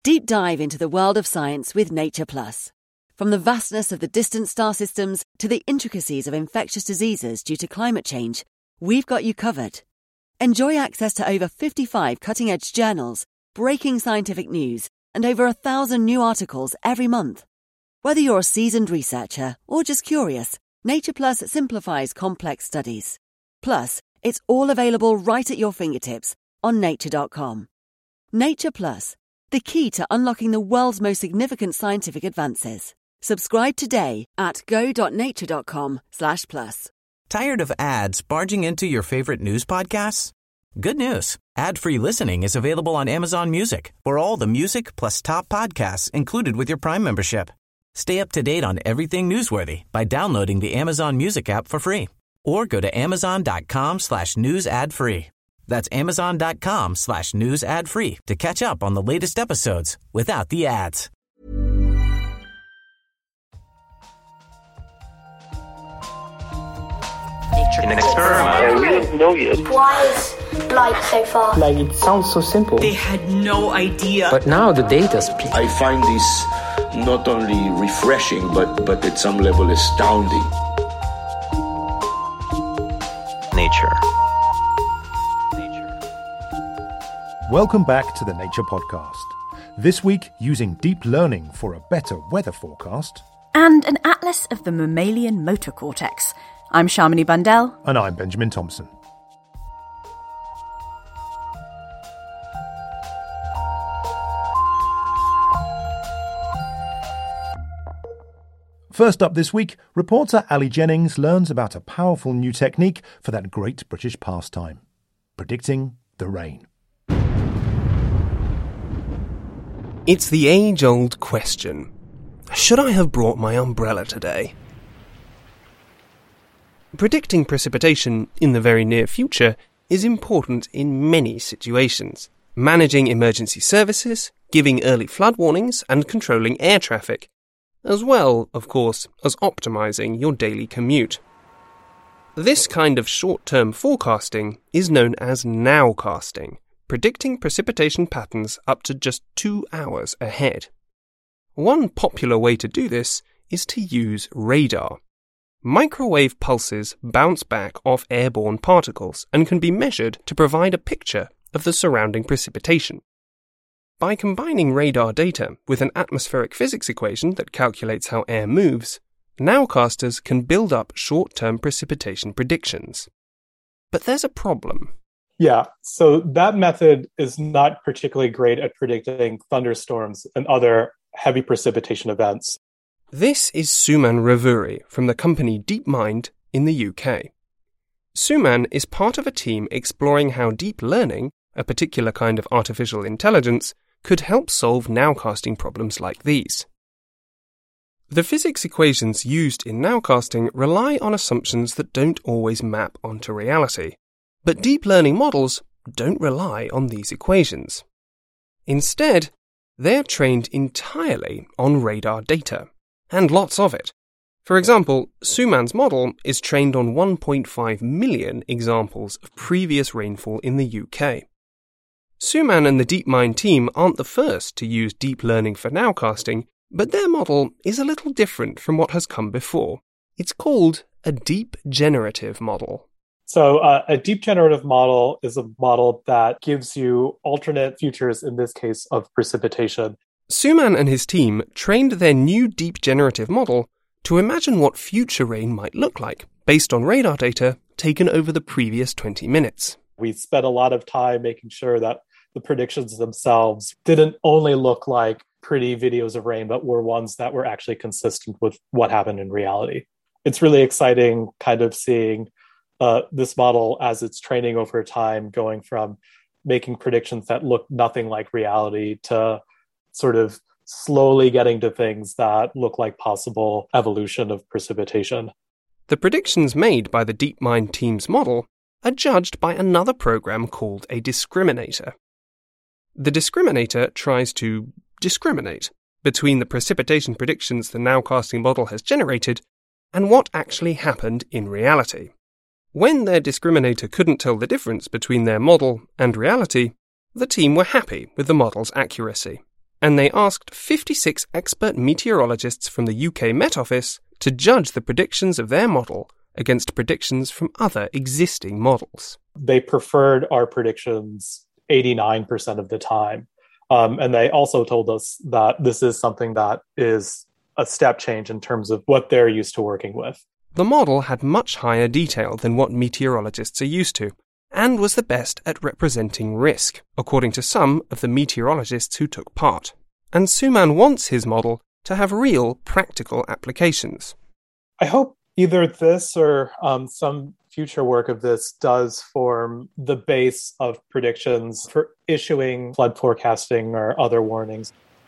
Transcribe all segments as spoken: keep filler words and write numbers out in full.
Deep dive into the world of science with Nature Plus. From the vastness of the distant star systems to the intricacies of infectious diseases due to climate change, we've got you covered. Enjoy access to over fifty-five cutting-edge journals, breaking scientific news, and over a thousand new articles every month. Whether you're a seasoned researcher or just curious, Nature Plus simplifies complex studies. Plus, it's all available right at your fingertips on nature dot com. Nature Plus, the key to unlocking the world's most significant scientific advances. Subscribe today at go dot nature dot com slash plus. Tired of ads barging into your favorite news podcasts? Good news. Ad-free listening is available on Amazon Music for all the music plus top podcasts included with your Prime membership. Stay up to date on everything newsworthy by downloading the Amazon Music app for free or go to amazon.com slash news ad free. That's amazon.com slash news ad free to catch up on the latest episodes without the ads. In an experiment. We don't know yet. Why is light so far? Like, it sounds so simple. They had no idea. But now the data speaks. I find this not only refreshing, but, but at some level astounding. Nature. Welcome back to the Nature Podcast. This week, using deep learning for a better weather forecast. And an atlas of the mammalian motor cortex. I'm Shamini Bundell. And I'm Benjamin Thompson. First up this week, reporter Ali Jennings learns about a powerful new technique for that great British pastime, predicting the rain. It's the age-old question. Should I have brought my umbrella today? Predicting precipitation in the very near future is important in many situations. Managing emergency services, giving early flood warnings, and controlling air traffic, as well, of course, as optimizing your daily commute. This kind of short-term forecasting is known as nowcasting, predicting precipitation patterns up to just two hours ahead. One popular way to do this is to use radar. Microwave pulses bounce back off airborne particles and can be measured to provide a picture of the surrounding precipitation. By combining radar data with an atmospheric physics equation that calculates how air moves, nowcasters can build up short-term precipitation predictions. But there's a problem. Yeah, so that method is not particularly great at predicting thunderstorms and other heavy precipitation events. This is Suman Ravuri from the company DeepMind in the U K. Suman is part of a team exploring how deep learning, a particular kind of artificial intelligence, could help solve nowcasting problems like these. The physics equations used in nowcasting rely on assumptions that don't always map onto reality, but deep learning models don't rely on these equations. Instead, they're trained entirely on radar data. And lots of it. For example, Suman's model is trained on one point five million examples of previous rainfall in the U K. Suman and the DeepMind team aren't the first to use deep learning for nowcasting, but their model is a little different from what has come before. It's called a deep generative model. So uh, a deep generative model is a model that gives you alternate futures, in this case, of precipitation. Suman and his team trained their new deep generative model to imagine what future rain might look like based on radar data taken over the previous twenty minutes. We spent a lot of time making sure that the predictions themselves didn't only look like pretty videos of rain, but were ones that were actually consistent with what happened in reality. It's really exciting kind of seeing uh, this model as it's training over time, going from making predictions that look nothing like reality to sort of slowly getting to things that look like possible evolution of precipitation. The predictions made by the DeepMind team's model are judged by another program called a discriminator. The discriminator tries to discriminate between the precipitation predictions the nowcasting model has generated and what actually happened in reality. When their discriminator couldn't tell the difference between their model and reality, the team were happy with the model's accuracy. and they asked fifty-six expert meteorologists from the U K Met Office to judge the predictions of their model against predictions from other existing models. They preferred our predictions eighty-nine percent of the time. Um, and they also told us that this is something that is a step change in terms of what they're used to working with. The model had much higher detail than what meteorologists are used to, and was the best at representing risk, according to some of the meteorologists who took part. And Suman wants his model to have real, practical applications. I hope either this or um, some future work of this does form the base of predictions for issuing flood forecasting or other warnings.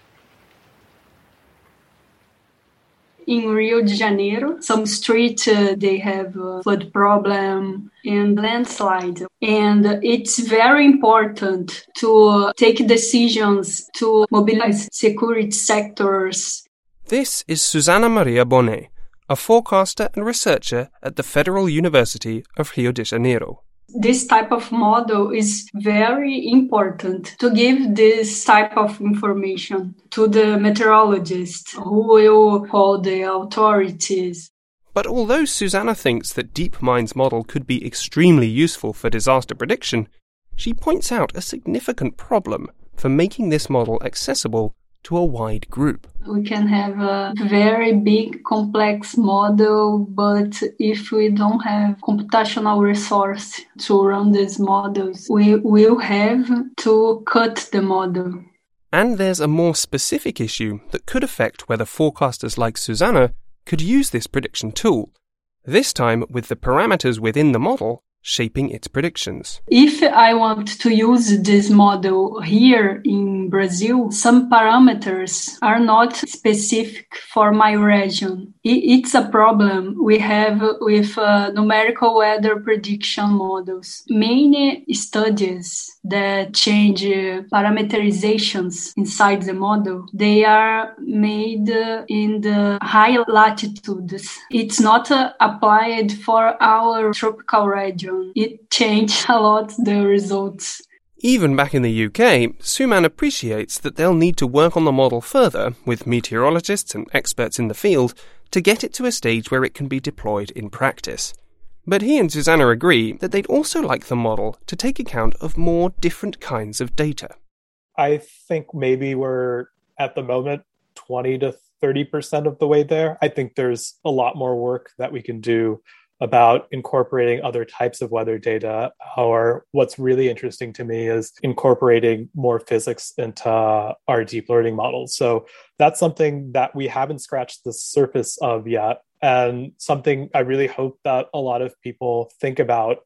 In Rio de Janeiro, some streets, uh, they have a flood problem and landslide. And it's very important to take decisions to mobilize security sectors. This is Susana Maria Bonet, a forecaster and researcher at the Federal University of Rio de Janeiro. This type of model is very important to give this type of information to the meteorologists who will hold the authorities. But although Susana thinks that DeepMind's model could be extremely useful for disaster prediction, she points out a significant problem for making this model accessible to a wide group. We can have a very big, complex model, but if we don't have computational resource to run these models, we will have to cut the model. And there's a more specific issue that could affect whether forecasters like Susana could use this prediction tool, this time with the parameters within the model shaping its predictions. If I want to use this model here in Brazil, some parameters are not specific for my region. It's a problem we have with uh, numerical weather prediction models. Many studies that change uh, parameterizations inside the model, they are made uh, in the high latitudes. It's not uh, applied for our tropical region. It changed a lot the results. Even back in the U K, Suman appreciates that they'll need to work on the model further with meteorologists and experts in the field to get it to a stage where it can be deployed in practice. But he and Susana agree that they'd also like the model to take account of more different kinds of data. I think maybe we're, at the moment, twenty to thirty percent of the way there. I think there's a lot more work that we can do about incorporating other types of weather data. Or what's really interesting to me is incorporating more physics into our deep learning models. So that's something that we haven't scratched the surface of yet, and something I really hope that a lot of people think about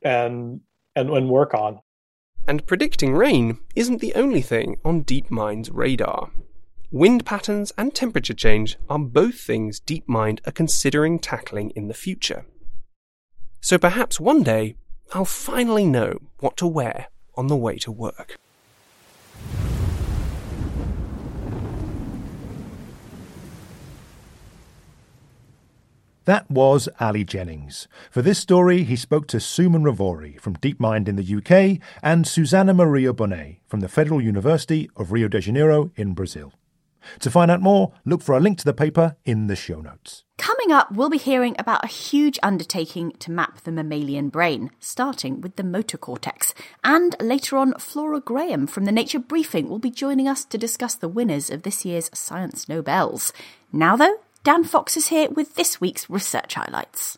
and and, and work on. And predicting rain isn't the only thing on DeepMind's radar. Wind patterns and temperature change are both things DeepMind are considering tackling in the future. So perhaps one day, I'll finally know what to wear on the way to work. That was Ali Jennings. For this story, he spoke to Suman Ravori from DeepMind in the U K and Susana Maria Bonet from the Federal University of Rio de Janeiro in Brazil. To find out more, look for a link to the paper in the show notes. Coming up, we'll be hearing about a huge undertaking to map the mammalian brain, starting with the motor cortex. And later on, Flora Graham from the Nature Briefing will be joining us to discuss the winners of this year's Science Nobels. Now though, Dan Fox is here with this week's research highlights.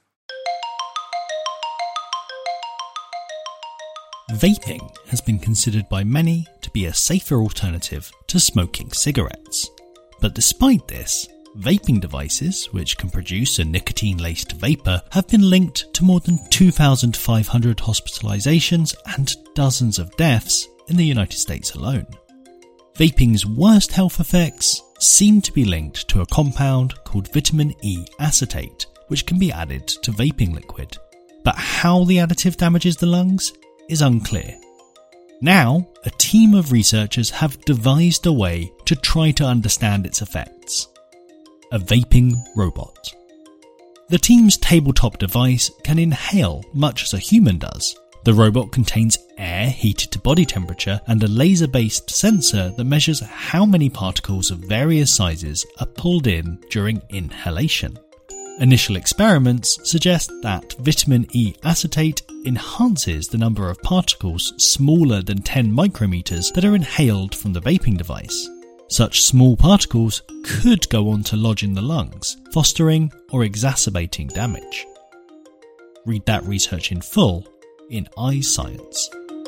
Vaping has been considered by many to be a safer alternative to smoking cigarettes. But despite this, vaping devices, which can produce a nicotine-laced vapour, have been linked to more than two thousand five hundred hospitalisations and dozens of deaths in the United States alone. Vaping's worst health effects seem to be linked to a compound called vitamin E acetate, which can be added to vaping liquid. But how the additive damages the lungs is unclear. Now, a team of researchers have devised a way to try to understand its effects. A vaping robot. The team's tabletop device can inhale much as a human does, The robot contains air heated to body temperature and a laser-based sensor that measures how many particles of various sizes are pulled in during inhalation. Initial experiments suggest that vitamin E acetate enhances the number of particles smaller than ten micrometers that are inhaled from the vaping device. Such small particles could go on to lodge in the lungs, fostering or exacerbating damage. Read that research in full in iScience.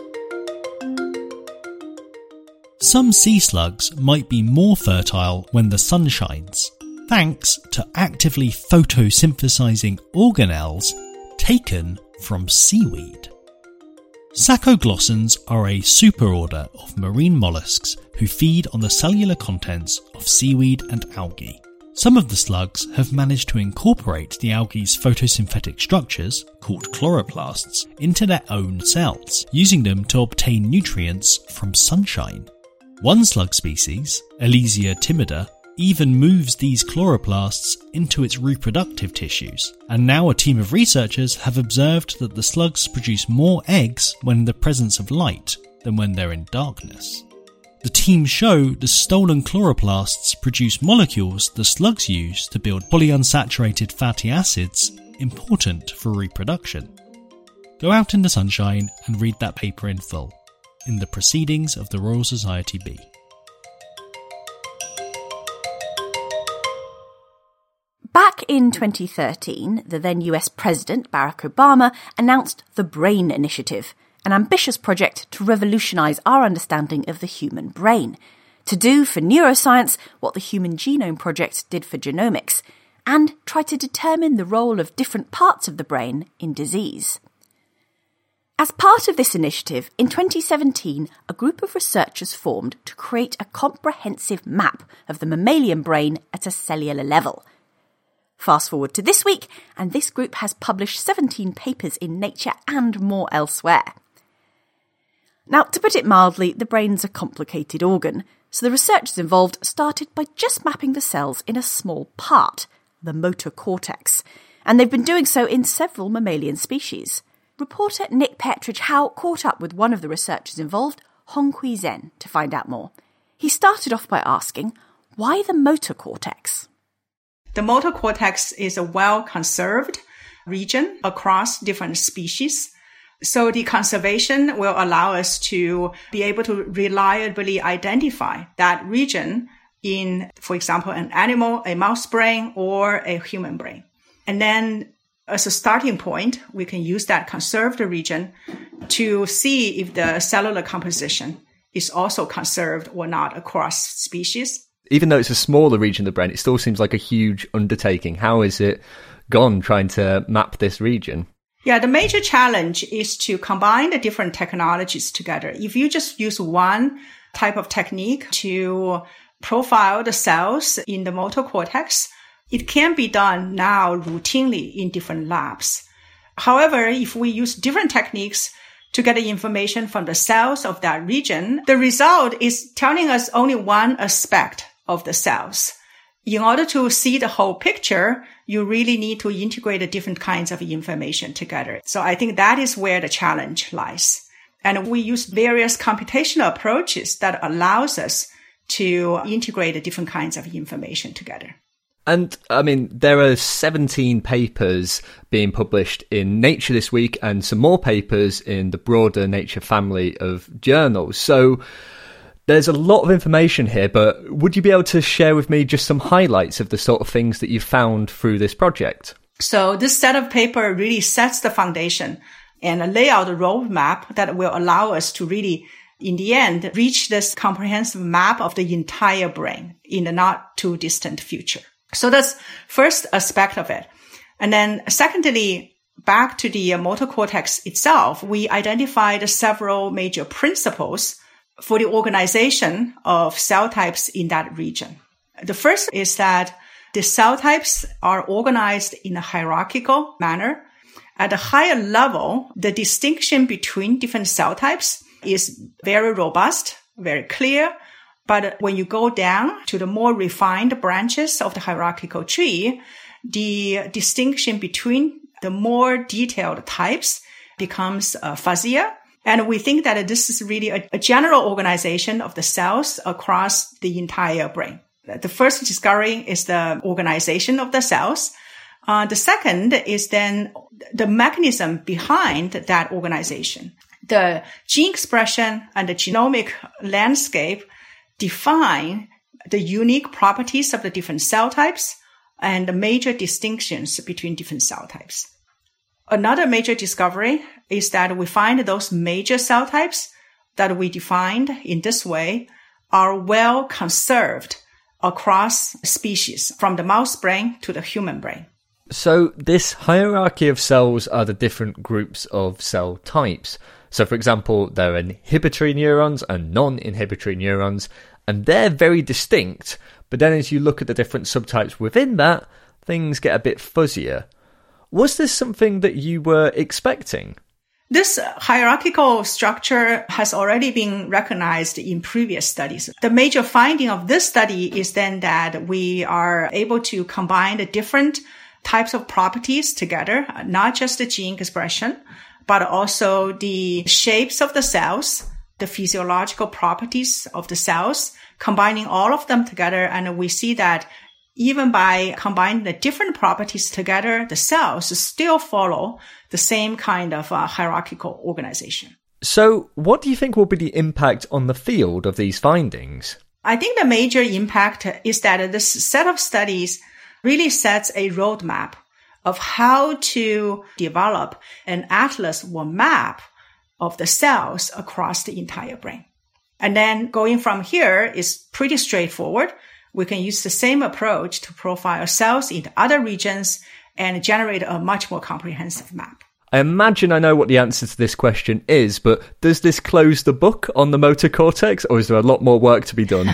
Some sea slugs might be more fertile when the sun shines, thanks to actively photosynthesizing organelles taken from seaweed. Sacoglossans are a superorder of marine mollusks who feed on the cellular contents of seaweed and algae. Some of the slugs have managed to incorporate the algae's photosynthetic structures, called chloroplasts, into their own cells, using them to obtain nutrients from sunshine. One slug species, Elysia timida, even moves these chloroplasts into its reproductive tissues, and now a team of researchers have observed that the slugs produce more eggs when in the presence of light than when they're in darkness. The team show the stolen chloroplasts produce molecules the slugs use to build polyunsaturated fatty acids important for reproduction. Go out in the sunshine and read that paper in full, in the Proceedings of the Royal Society B. Back in twenty thirteen, the then U S President Barack Obama announced the BRAIN Initiative, an ambitious project to revolutionise our understanding of the human brain, to do for neuroscience what the Human Genome Project did for genomics, and try to determine the role of different parts of the brain in disease. As part of this initiative, in twenty seventeen, a group of researchers formed to create a comprehensive map of the mammalian brain at a cellular level. Fast forward to this week, and this group has published seventeen papers in Nature and more elsewhere. Now, to put it mildly, the brain's a complicated organ, so the researchers involved started by just mapping the cells in a small part, the motor cortex, and they've been doing so in several mammalian species. Reporter Nick Petridge-Howe caught up with one of the researchers involved, Honghui Zhen, to find out more. He started off by asking, why the motor cortex? The motor cortex is a well-conserved region across different species. So the conservation will allow us to be able to reliably identify that region in, for example, an animal, a mouse brain, or a human brain. And then as a starting point, we can use that conserved region to see if the cellular composition is also conserved or not across species. Even though it's a smaller region of the brain, it still seems like a huge undertaking. How is it gone trying to map this region? Yeah, the major challenge is to combine the different technologies together. If you just use one type of technique to profile the cells in the motor cortex, it can be done now routinely in different labs. However, if we use different techniques to get the information from the cells of that region, the result is telling us only one aspect of the cells. In order to see the whole picture, you really need to integrate the different kinds of information together. So I think that is where the challenge lies. And we use various computational approaches that allows us to integrate the different kinds of information together. And, I mean, there are seventeen papers being published in Nature this week and some more papers in the broader Nature family of journals. So there's a lot of information here, but would you be able to share with me just some highlights of the sort of things that you've found through this project? So this set of paper really sets the foundation and lay out a roadmap that will allow us to really, in the end, reach this comprehensive map of the entire brain in the not too distant future. So that's first aspect of it. And then secondly, back to the motor cortex itself, we identified several major principles for the organization of cell types in that region. The first is that the cell types are organized in a hierarchical manner. At a higher level, the distinction between different cell types is very robust, very clear. But when you go down to the more refined branches of the hierarchical tree, the distinction between the more detailed types becomes uh, fuzzier. And we think that this is really a, a general organization of the cells across the entire brain. The first discovery is the organization of the cells. Uh, the second is then the mechanism behind that organization. The gene expression and the genomic landscape define the unique properties of the different cell types and the major distinctions between different cell types. Another major discovery is that we find those major cell types that we defined in this way are well conserved across species, from the mouse brain to the human brain. So this hierarchy of cells are the different groups of cell types. So for example, there are inhibitory neurons and non-inhibitory neurons, and they're very distinct. But then as you look at the different subtypes within that, things get a bit fuzzier. Was this something that you were expecting? This hierarchical structure has already been recognized in previous studies. The major finding of this study is then that we are able to combine the different types of properties together, not just the gene expression, but also the shapes of the cells, the physiological properties of the cells, combining all of them together. And we see that even by combining the different properties together, the cells still follow the same kind of uh, hierarchical organization. So what do you think will be the impact on the field of these findings? I think the major impact is that this set of studies really sets a roadmap of how to develop an atlas or map of the cells across the entire brain. And then going from here is pretty straightforward. We can use the same approach to profile cells in other regions and generate a much more comprehensive map. I imagine I know what the answer to this question is, but does this close the book on the motor cortex, or is there a lot more work to be done?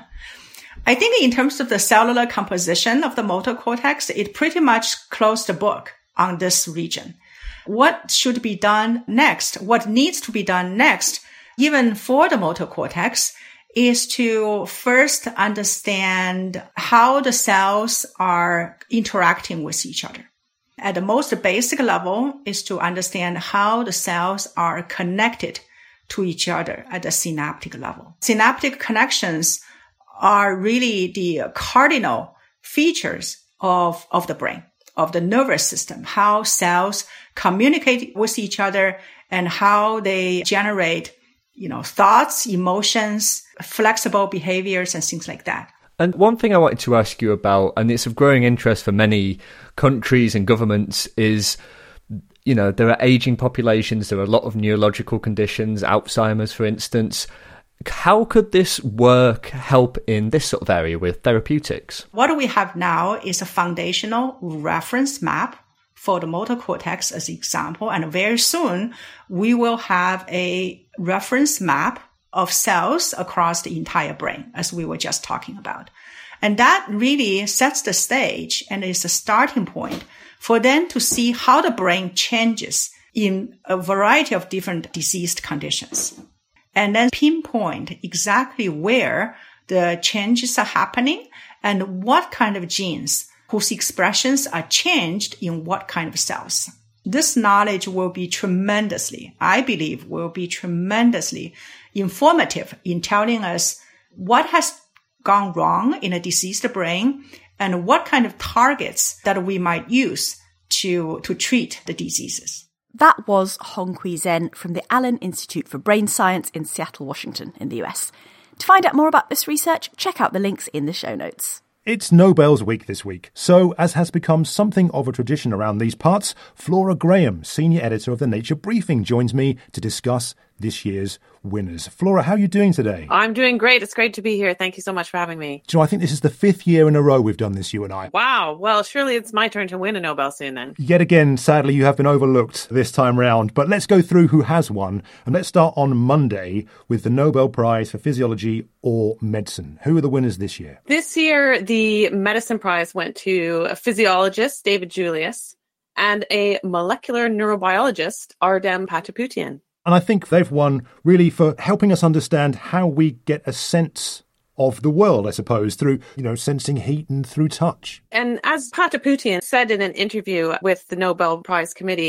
I think in terms of the cellular composition of the motor cortex, it pretty much closed the book on this region. What should be done next, what needs to be done next, even for the motor cortex, is to first understand how the cells are interacting with each other. At the most basic level is to understand how the cells are connected to each other at the synaptic level. Synaptic connections are really the cardinal features of, of the brain, of the nervous system, how cells communicate with each other and how they generate, you know, thoughts, emotions, flexible behaviors, and things like that. And one thing I wanted to ask you about, and it's of growing interest for many countries and governments, is, you know, there are aging populations, there are a lot of neurological conditions, Alzheimer's, for instance. How could this work help in this sort of area with therapeutics? What we have now is a foundational reference map for the motor cortex as an example. And very soon, we will have a reference map of cells across the entire brain, as we were just talking about. And that really sets the stage and is a starting point for them to see how the brain changes in a variety of different diseased conditions. And then pinpoint exactly where the changes are happening and what kind of genes whose expressions are changed in what kind of cells. This knowledge will be tremendously, I believe, will be tremendously informative in telling us what has gone wrong in a diseased brain and what kind of targets that we might use to, to treat the diseases. That was Honghui Zhen from the Allen Institute for Brain Science in Seattle, Washington, in the U S. To find out more about this research, check out the links in the show notes. It's Nobel's week this week, so as has become something of a tradition around these parts, Flora Graham, senior editor of the Nature Briefing, joins me to discuss this year's winners. Flora, how are you doing today? I'm doing great. It's great to be here. Thank you so much for having me. Do you know, I think this is the fifth year in a row we've done this, you and I. Wow. Well, surely it's my turn to win a Nobel soon then. Yet again, sadly, you have been overlooked this time round. But let's go through who has won. And let's start on Monday with the Nobel Prize for Physiology or Medicine. Who are the winners this year? This year, the Medicine Prize went to a physiologist, David Julius, and a molecular neurobiologist, Ardem Patapoutian. And I think they've won really for helping us understand how we get a sense of the world, I suppose, through, you know, sensing heat and through touch. And as Patapoutian said in an interview with the Nobel Prize Committee,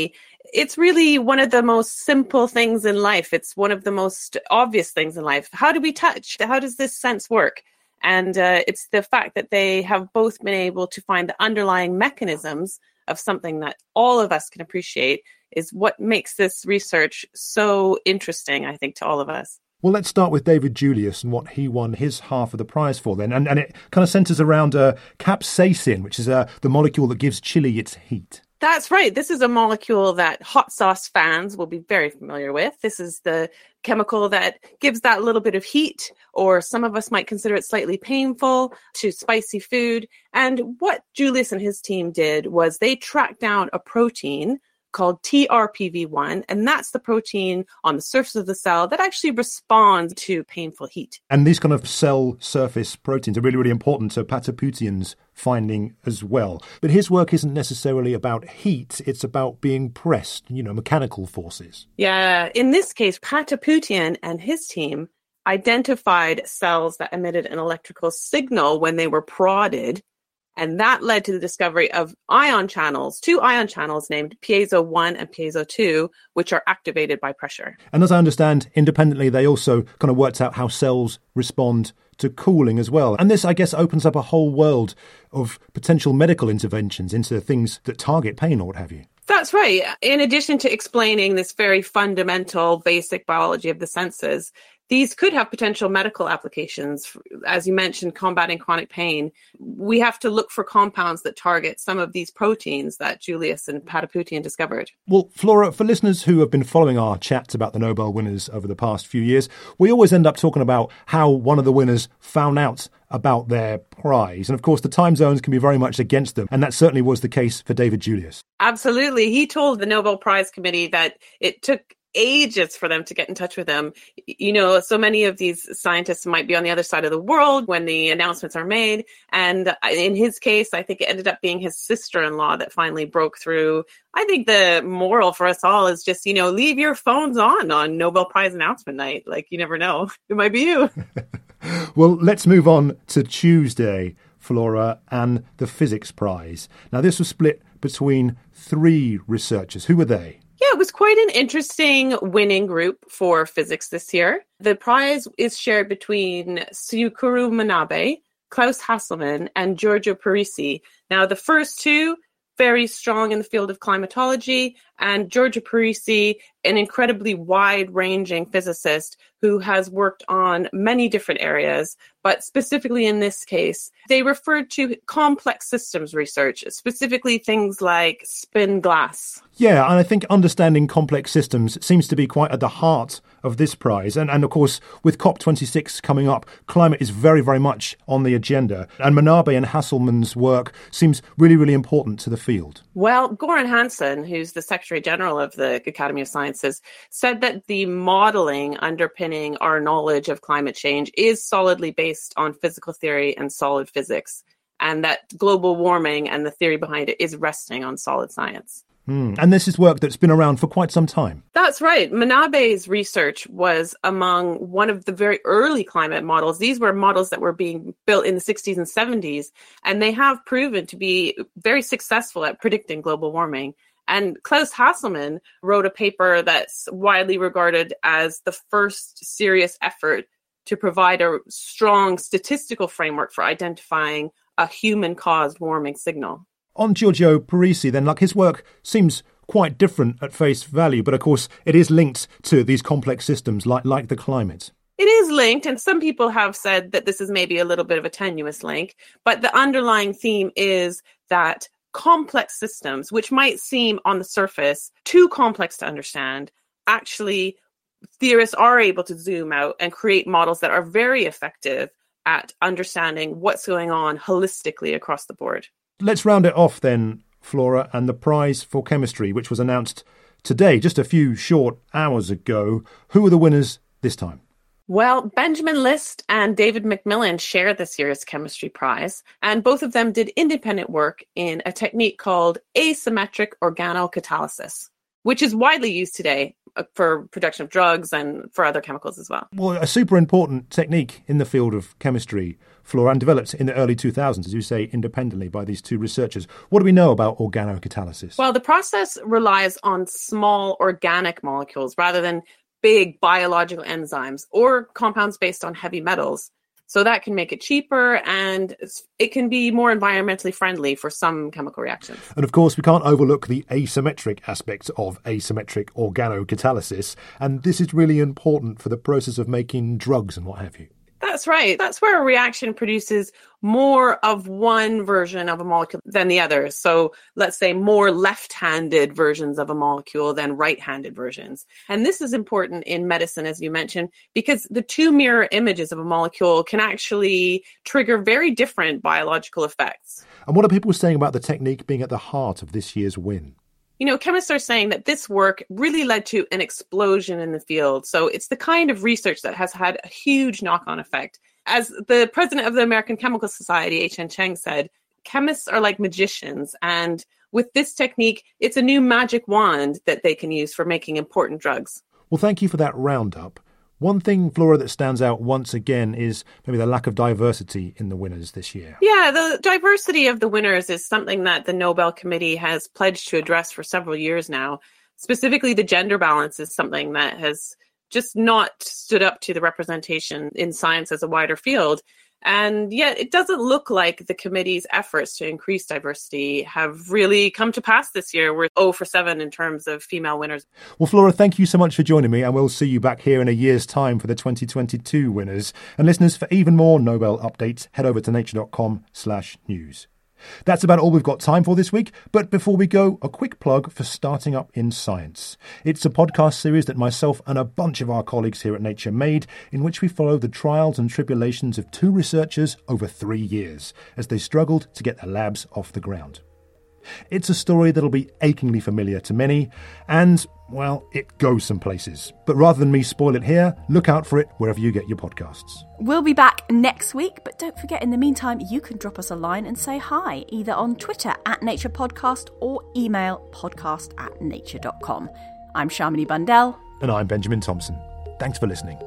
it's really one of the most simple things in life. It's one of the most obvious things in life. How do we touch? How does this sense work? And uh, it's the fact that they have both been able to find the underlying mechanisms of something that all of us can appreciate is what makes this research so interesting, I think, to all of us. Well, let's start with David Julius and what he won his half of the prize for then. And, and it kind of centres around uh, capsaicin, which is uh, the molecule that gives chili its heat. That's right. This is a molecule that hot sauce fans will be very familiar with. This is the chemical that gives that little bit of heat, or some of us might consider it slightly painful, to spicy food. And what Julius and his team did was they tracked down a protein called T R P V one, and that's the protein on the surface of the cell that actually responds to painful heat. And these kind of cell surface proteins are really, really important to Pataputian's finding as well. But his work isn't necessarily about heat, it's about being pressed, you know, mechanical forces. Yeah, in this case, Pataputian and his team identified cells that emitted an electrical signal when they were prodded. And that led to the discovery of ion channels, two ion channels named piezo one and piezo two, which are activated by pressure. And as I understand, independently, they also kind of worked out how cells respond to cooling as well. And this, I guess, opens up a whole world of potential medical interventions into things that target pain or what have you. That's right. In addition to explaining this very fundamental basic biology of the senses, these could have potential medical applications. As you mentioned, combating chronic pain. We have to look for compounds that target some of these proteins that Julius and Pataputian discovered. Well, Flora, for listeners who have been following our chats about the Nobel winners over the past few years, we always end up talking about how one of the winners found out about their prize. And of course, the time zones can be very much against them. And that certainly was the case for David Julius. Absolutely. He told the Nobel Prize Committee that it took ages for them to get in touch with him. You know, so many of these scientists might be on the other side of the world when the announcements are made. And in his case, I think it ended up being his sister-in-law that finally broke through. I think the moral for us all is just, you know, leave your phones on on Nobel Prize announcement night. Like, you never know. It might be you. Well, let's move on to Tuesday, Flora, and the Physics Prize. Now, this was split between three researchers. Who were they? Yeah, it was quite an interesting winning group for physics this year. The prize is shared between Syukuro Manabe, Klaus Hasselmann, and Giorgio Parisi. Now, the first two, very strong in the field of climatology, and Giorgio Parisi, an incredibly wide-ranging physicist who has worked on many different areas, but specifically in this case, they referred to complex systems research, specifically things like spin glass. Yeah, and I think understanding complex systems seems to be quite at the heart of this prize. And, and of course, with COP twenty-six coming up, climate is very, very much on the agenda. And Manabe and Hasselmann's work seems really, really important to the field. Well, Goran Hansson, who's the Secretary General of the Academy of Sciences, said that the modeling underpinning our knowledge of climate change is solidly based on physical theory and solid physics, and that global warming and the theory behind it is resting on solid science. Mm. And this is work that's been around for quite some time. That's right. Manabe's research was among one of the very early climate models. These were models that were being built in the sixties and seventies, and they have proven to be very successful at predicting global warming. And Klaus Hasselmann wrote a paper that's widely regarded as the first serious effort to provide a strong statistical framework for identifying a human-caused warming signal. On Giorgio Parisi, then, like his work seems quite different at face value, but of course it is linked to these complex systems like, like the climate. It is linked, and some people have said that this is maybe a little bit of a tenuous link, but the underlying theme is that complex systems, which might seem on the surface too complex to understand, actually theorists are able to zoom out and create models that are very effective at understanding what's going on holistically across the board. Let's round it off then, Flora, and the prize for chemistry, which was announced today, just a few short hours ago. Who are the winners this time? Well, Benjamin List and David Macmillan share this year's chemistry prize, and both of them did independent work in a technique called asymmetric organocatalysis, which is widely used today. for production of drugs and for other chemicals as well. Well, a super important technique in the field of chemistry, Flora, and developed in the early two thousands, as you say, independently by these two researchers. What do we know about organocatalysis? Well, the process relies on small organic molecules rather than big biological enzymes or compounds based on heavy metals. So that can make it cheaper, and it can be more environmentally friendly for some chemical reactions. And of course, we can't overlook the asymmetric aspects of asymmetric organocatalysis. And this is really important for the process of making drugs and what have you. That's right. That's where a reaction produces more of one version of a molecule than the other. So let's say more left-handed versions of a molecule than right-handed versions. And this is important in medicine, as you mentioned, because the two mirror images of a molecule can actually trigger very different biological effects. And what are people saying about the technique being at the heart of this year's win? You know, chemists are saying that this work really led to an explosion in the field. So it's the kind of research that has had a huge knock-on effect. As the president of the American Chemical Society, H N Cheng, said, chemists are like magicians. And with this technique, it's a new magic wand that they can use for making important drugs. Well, thank you for that roundup. One thing, Flora, that stands out once again is maybe the lack of diversity in the winners this year. Yeah, the diversity of the winners is something that the Nobel Committee has pledged to address for several years now. Specifically, the gender balance is something that has just not stood up to the representation in science as a wider field. And yet it doesn't look like the committee's efforts to increase diversity have really come to pass this year. We're zero for seven in terms of female winners. Well, Flora, thank you so much for joining me, and we'll see you back here in a year's time for the twenty twenty-two winners. And listeners, for even more Nobel updates, head over to nature.com slash news. That's about all we've got time for this week. But before we go, a quick plug for Starting Up in Science. It's a podcast series that myself and a bunch of our colleagues here at Nature made, in which we follow the trials and tribulations of two researchers over three years as they struggled to get their labs off the ground. It's a story that'll be achingly familiar to many, and, well, it goes some places. But rather than me spoil it here, look out for it wherever you get your podcasts. We'll be back next week, but don't forget, in the meantime, you can drop us a line and say hi, either on Twitter at Nature Podcast or email podcast at nature dot com. I'm Shamini Bundell. And I'm Benjamin Thompson. Thanks for listening.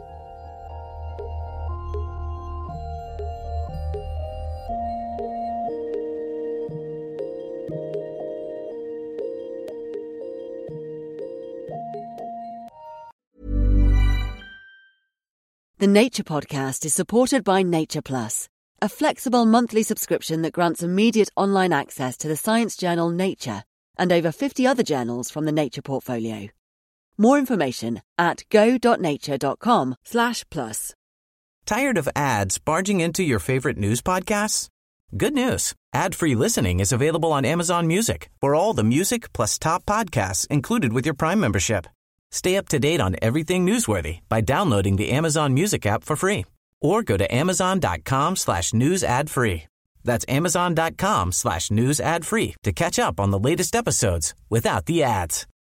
The Nature Podcast is supported by Nature Plus, a flexible monthly subscription that grants immediate online access to the science journal Nature and over fifty other journals from the Nature portfolio. More information at go.nature.com slash plus. Tired of ads barging into your favorite news podcasts? Good news. Ad-free listening is available on Amazon Music for all the music plus top podcasts included with your Prime membership. Stay up to date on everything newsworthy by downloading the Amazon Music app for free or go to amazon.com slash news ad free. That's amazon.com slash news ad free to catch up on the latest episodes without the ads.